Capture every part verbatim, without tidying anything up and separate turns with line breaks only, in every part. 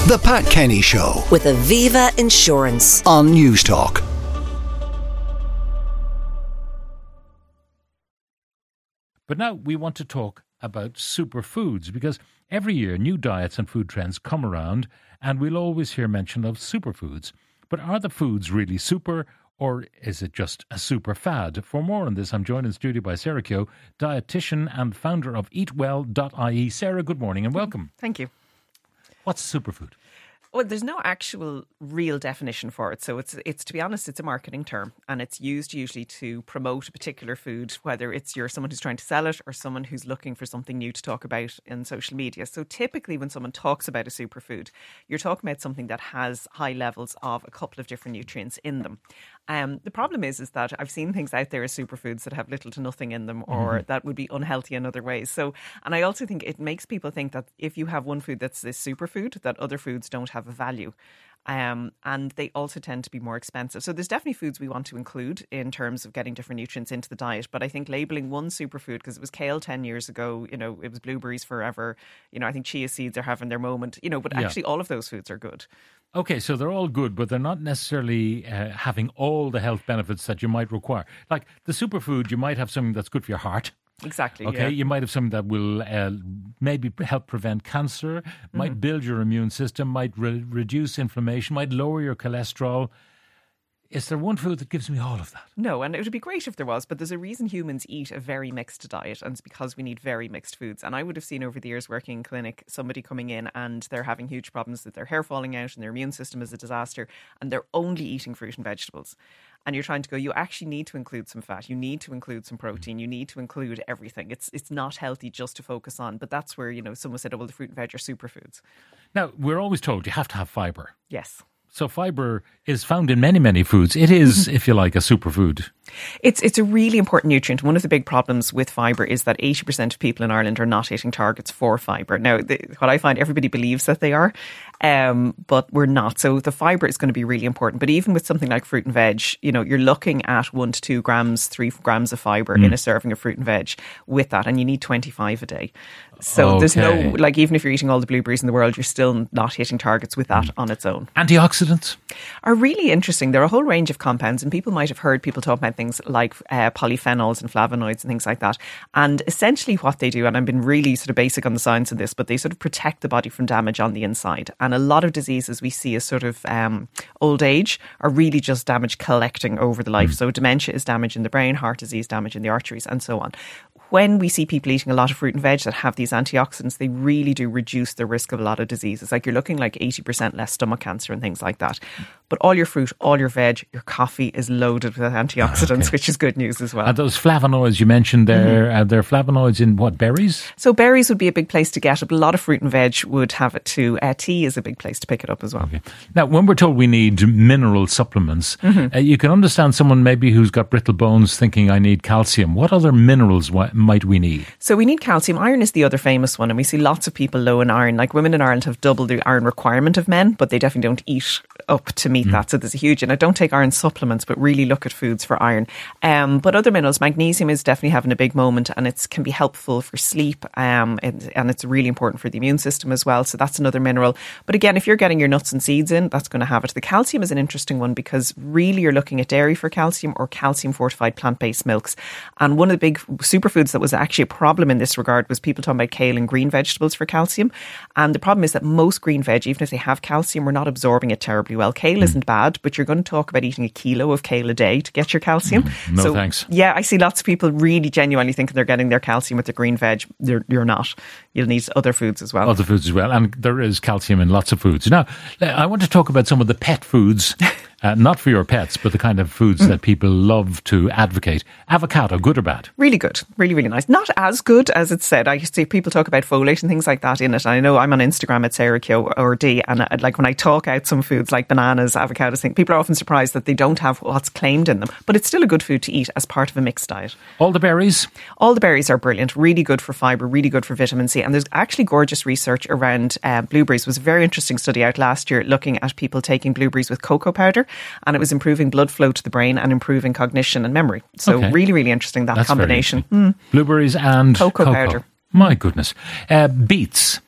The Pat Kenny Show
with Aviva Insurance
on Newstalk.
But now we want to talk about superfoods, because every year new diets and food trends come around and we'll always hear mention of superfoods. But are the foods really super, or is it just a super fad? For more on this, I'm joined in studio by Sarah Keogh, dietitian and founder of eat well dot I E. Sarah, good morning and welcome.
Thank you.
What's a superfood?
Well, there's no actual real definition for it. So it's, it's to be honest, it's a marketing term, and it's used usually to promote a particular food, whether it's you're someone who's trying to sell it or someone who's looking for something new to talk about in social media. So typically when someone talks about a superfood, you're talking about something that has high levels of a couple of different nutrients in them. Um, the problem is, is that I've seen things out there as superfoods that have little to nothing in them, or mm. that would be unhealthy in other ways. So, and I also think it makes people think that if you have one food that's this superfood, that other foods don't have a value. Um, and they also tend to be more expensive. So there's definitely foods we want to include in terms of getting different nutrients into the diet. But I think labelling one superfood, because it was kale ten years ago, you know, it was blueberries forever. You know, I think chia seeds are having their moment, you know, but actually yeah. all of those foods are good.
Okay, so they're all good, but they're not necessarily uh, having all the health benefits that you might require. Like the superfood, you might have something that's good for your heart.
Exactly.
Okay,
yeah.
You might have something that will uh, maybe help prevent cancer, mm-hmm. might build your immune system, might re- reduce inflammation, might lower your cholesterol. Is there one food that gives me all of that?
No, and it would be great if there was, but there's a reason humans eat a very mixed diet, and it's because we need very mixed foods. And I would have seen over the years working in clinic, somebody coming in and they're having huge problems with their hair falling out and their immune system is a disaster, and they're only eating fruit and vegetables. And you're trying to go, you actually need to include some fat, you need to include some protein, you need to include everything. It's it's not healthy just to focus on, but that's where, you know, someone said, oh, well, the fruit and veg are superfoods.
Now, we're always told you have to have fibre.
Yes.
So fibre is found in many, many foods. It is, if you like, a superfood.
It's it's a really important nutrient. One of the big problems with fibre is that eighty percent of people in Ireland are not hitting targets for fibre. Now, the, what I find, everybody believes that they are, um, but we're not. So the fibre is going to be really important. But even with something like fruit and veg, you know, you're looking at one to two grams, three grams of fibre mm. in a serving of fruit and veg with that. And you need twenty-five a day. So okay. there's no, like, even if you're eating all the blueberries in the world, you're still not hitting targets with that mm. on its own.
Antioxidants
are really interesting. There are a whole range of compounds, and people might have heard people talk about things like uh, polyphenols and flavonoids and things like that. And essentially what they do, and I've been really sort of basic on the science of this, but they sort of protect the body from damage on the inside. And a lot of diseases we see as sort of um, old age are really just damage collecting over the life. Mm. So dementia is damage in the brain, heart disease, damage in the arteries, and so on. When we see people eating a lot of fruit and veg that have these antioxidants, they really do reduce the risk of a lot of diseases. Like you're looking like eighty percent less stomach cancer and things like that. But all your fruit, all your veg, your coffee is loaded with antioxidants, okay. which is good news as well.
And those flavonoids you mentioned there, mm-hmm. are there flavonoids in what, berries?
So berries would be a big place to get it, but a lot of fruit and veg would have it too. Uh, tea is a big place to pick it up as well.
Okay. Now, when we're told we need mineral supplements, mm-hmm. uh, you can understand someone maybe who's got brittle bones thinking I need calcium. What other minerals w- might we need?
So we need calcium. Iron is the other famous one, and we see lots of people low in iron. Like women in Ireland have double the iron requirement of men, but they definitely don't eat up to meet mm. that. So there's a huge, and I don't take iron supplements, but really look at foods for iron. Um, but other minerals, magnesium is definitely having a big moment, and it can be helpful for sleep, um, and, and it's really important for the immune system as well. So that's another mineral. But again, if you're getting your nuts and seeds in, that's going to have it. The calcium is an interesting one because really you're looking at dairy for calcium or calcium fortified plant-based milks. And one of the big superfoods that was actually a problem in this regard was people talking about kale and green vegetables for calcium. And the problem is that most green veg, even if they have calcium, we're not absorbing it terribly well. Kale mm. isn't bad, but you're going to talk about eating a kilo of kale a day to get your calcium.
Mm. No
so,
thanks.
Yeah, I see lots of people really genuinely thinking they're getting their calcium with the green veg. You're, you're not. You'll need other foods as well.
Other foods as well. And there is calcium in lots of foods. Now, I want to talk about some of the pet foods. Uh, not for your pets, but the kind of foods mm. that people love to advocate. Avocado, good or bad?
Really good. Really, really nice. Not as good as it's said. I see people talk about folate and things like that in it. And I know I'm on Instagram at Sarah Keogh or D, and I, like when I talk out some foods like bananas, avocados, things, people are often surprised that they don't have what's claimed in them. But it's still a good food to eat as part of a mixed diet.
All the berries?
All the berries are brilliant. Really good for fibre, really good for vitamin C. And there's actually gorgeous research around uh, blueberries. It was a very interesting study out last year looking at people taking blueberries with cocoa powder, and it was improving blood flow to the brain and improving cognition and memory. So okay. really, really interesting, that
That's
combination.
Mm. Blueberries and
cocoa,
cocoa
powder.
My goodness. Uh, beets.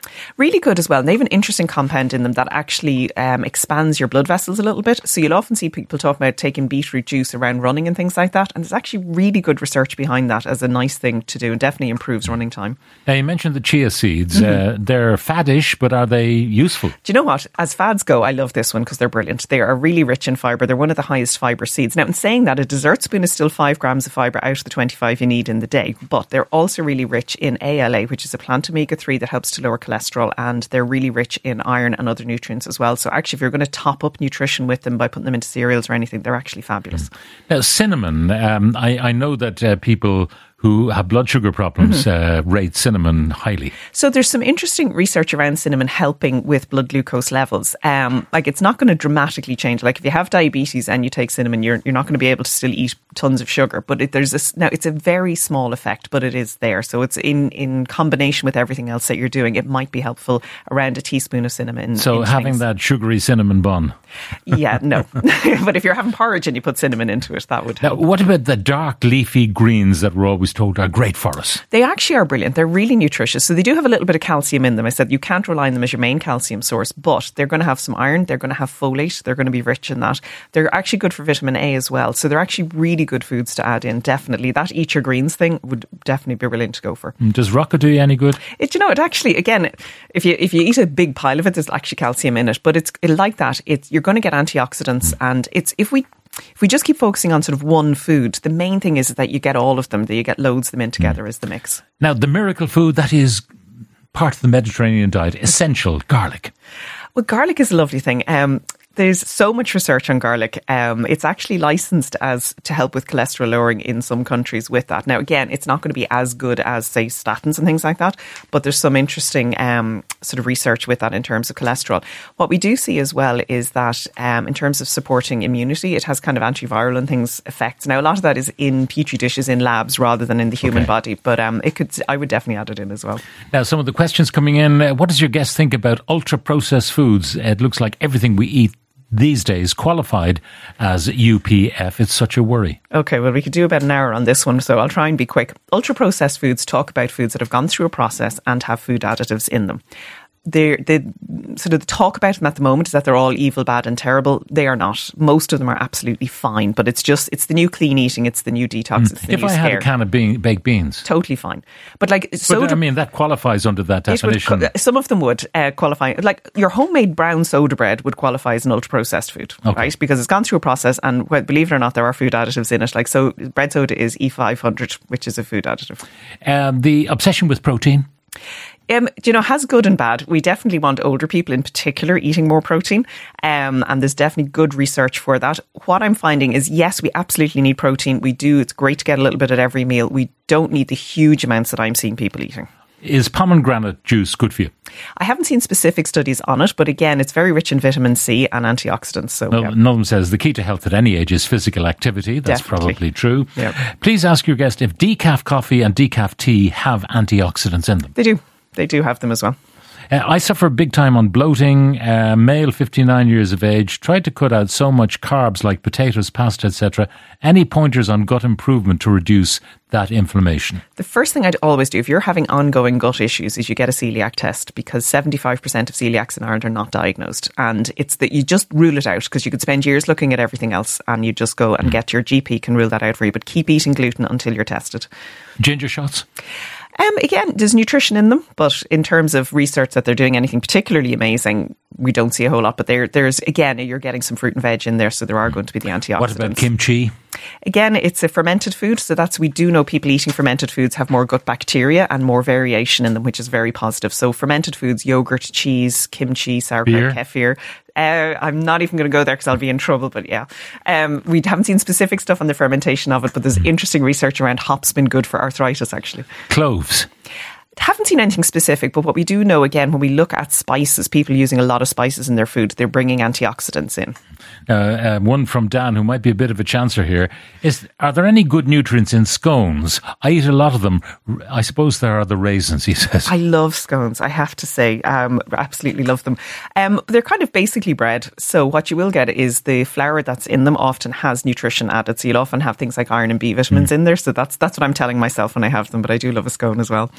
Really good as well. And they have an interesting compound in them that actually um, expands your blood vessels a little bit. So you'll often see people talk about taking beetroot juice around running and things like that. And there's actually really good research behind that as a nice thing to do, and definitely improves running time.
Now, you mentioned the chia seeds. Mm-hmm. Uh, they're faddish, but are they useful?
Do you know what? As fads go, I love this one because they're brilliant. They are really rich in fibre. They're one of the highest fibre seeds. Now, in saying that, a dessert spoon is still five grams of fibre out of the twenty-five you need in the day. But they're also really rich in A L A, which is a plant omega three that helps to lower cholesterol, and they're really rich in iron and other nutrients as well. So actually, if you're going to top up nutrition with them by putting them into cereals or anything, they're actually fabulous.
Now, cinnamon, um, I, I know that uh, people who have blood sugar problems mm-hmm. uh, rate cinnamon highly.
So there's some interesting research around cinnamon helping with blood glucose levels. Um, like it's not going to dramatically change. Like if you have diabetes and you take cinnamon, you're you're not going to be able to still eat tons of sugar. But it, there's a, now it's a very small effect, but it is there. So it's in, in combination with everything else that you're doing, it might be helpful around a teaspoon of cinnamon.
So
in
having
things.
that sugary cinnamon bun.
Yeah, no. But if you're having porridge and you put cinnamon into it, that would help.
Now, what about the dark leafy greens that we're always told are great for us?
They actually are brilliant. They're really nutritious. So they do have a little bit of calcium in them. I said you can't rely on them as your main calcium source, but they're going to have some iron. They're going to have folate. They're going to be rich in that. They're actually good for vitamin A as well. So they're actually really good foods to add in. Definitely. That eat your greens thing would definitely be brilliant to go for.
Does rocca do you any good?
It, you know, it actually, again, if you if you eat a big pile of it, there's actually calcium in it. But it's it, like that. It's you're going to get antioxidants, mm. and it's if we If we just keep focusing on sort of one food, the main thing is that you get all of them, that you get loads of them in together mm. as the mix.
Now, the miracle food that is part of the Mediterranean diet, essential, garlic.
Well, garlic is a lovely thing. Um, there's so much research on garlic. Um, it's actually licensed as to help with cholesterol lowering in some countries with that. Now, again, it's not going to be as good as, say, statins and things like that, but there's some interesting um, sort of research with that in terms of cholesterol. What we do see as well is that um, in terms of supporting immunity, it has kind of antiviral and things effects. Now, a lot of that is in petri dishes in labs rather than in the human okay. body, but um, it could. I would definitely add it in as well.
Now, some of the questions coming in, uh, what does your guest think about ultra-processed foods? It looks like everything we eat these days qualified as U P F. It's such a worry.
Okay, well, we could do about an hour on this one, so I'll try and be quick. Ultra-processed foods talk about foods that have gone through a process and have food additives in them. They're, they sort of the talk about them at the moment is that they're all evil, bad and terrible. They are not. Most of them are absolutely fine, but it's just, it's the new clean eating, it's the new detox, mm. it's the
if
new
I
scare.
had a can of bean, baked beans.
Totally fine. But like,
but
soda,
I mean, that qualifies under that definition.
Would, some of them would uh, qualify. Like your homemade brown soda bread would qualify as an ultra-processed food, okay. right? Because it's gone through a process and well, believe it or not, there are food additives in it. Like, so bread soda is E five hundred, which is a food additive.
Um, the obsession with protein?
Um, you know, has good and bad. We definitely want older people in particular eating more protein, um, and there's definitely good research for that. What I'm finding is, yes, we absolutely need protein. We do. It's great to get a little bit at every meal. We don't need the huge amounts that I'm seeing people eating.
Is pomegranate juice good for you?
I haven't seen specific studies on it, but again, it's very rich in vitamin C and antioxidants. So,
no,
yeah.
None of them says the key to health at any age is physical activity. That's
Definitely.
probably true.
Yep.
Please ask your guest if decaf coffee and decaf tea have antioxidants in them.
They do. They do have them as well.
Uh, I suffer big time on bloating. Uh, male, fifty-nine years of age. Tried to cut out so much carbs like potatoes, pasta, et cetera. Any pointers on gut improvement to reduce that inflammation?
The first thing I'd always do if you're having ongoing gut issues is you get a celiac test, because seventy-five percent of celiacs in Ireland are not diagnosed. And it's that you just rule it out, because you could spend years looking at everything else and you just go and mm. get your G P can rule that out for you. But keep eating gluten until you're tested.
Ginger shots?
Um, again, there's nutrition in them, but in terms of research that they're doing anything particularly amazing, we don't see a whole lot. But there, there's, again, you're getting some fruit and veg in there, so there are going to be the antioxidants.
What about kimchi?
Again, it's a fermented food, so that's, we do know people eating fermented foods have more gut bacteria and more variation in them, which is very positive. So fermented foods, yogurt, cheese, kimchi, sauerkraut, kefir. Uh, I'm not even going to go there because I'll be in trouble, but yeah. Um, we haven't seen specific stuff on the fermentation of it, but there's interesting research around hops been good for arthritis, actually.
Cloves?
Haven't seen anything specific, but what we do know, again, when we look at spices, people using a lot of spices in their food, they're bringing antioxidants in.
Uh, uh, one from Dan, who might be a bit of a chancer here, is, are there any good nutrients in scones? I eat a lot of them. I suppose there are the raisins, he says.
I love scones, I have to say. Um, absolutely love them. Um, they're kind of basically bread. So what you will get is the flour that's in them often has nutrition added. So you'll often have things like iron and B vitamins mm. in there. So that's that's what I'm telling myself when I have them. But I do love a scone as well.
And so do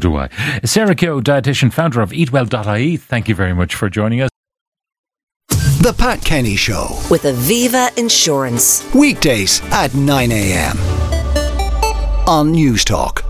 do I. Sarah Keogh, dietitian, founder of eat well dot I E, thank you very much for joining us.
The Pat Kenny Show.
With Aviva Insurance.
Weekdays at nine a.m. on News Talk.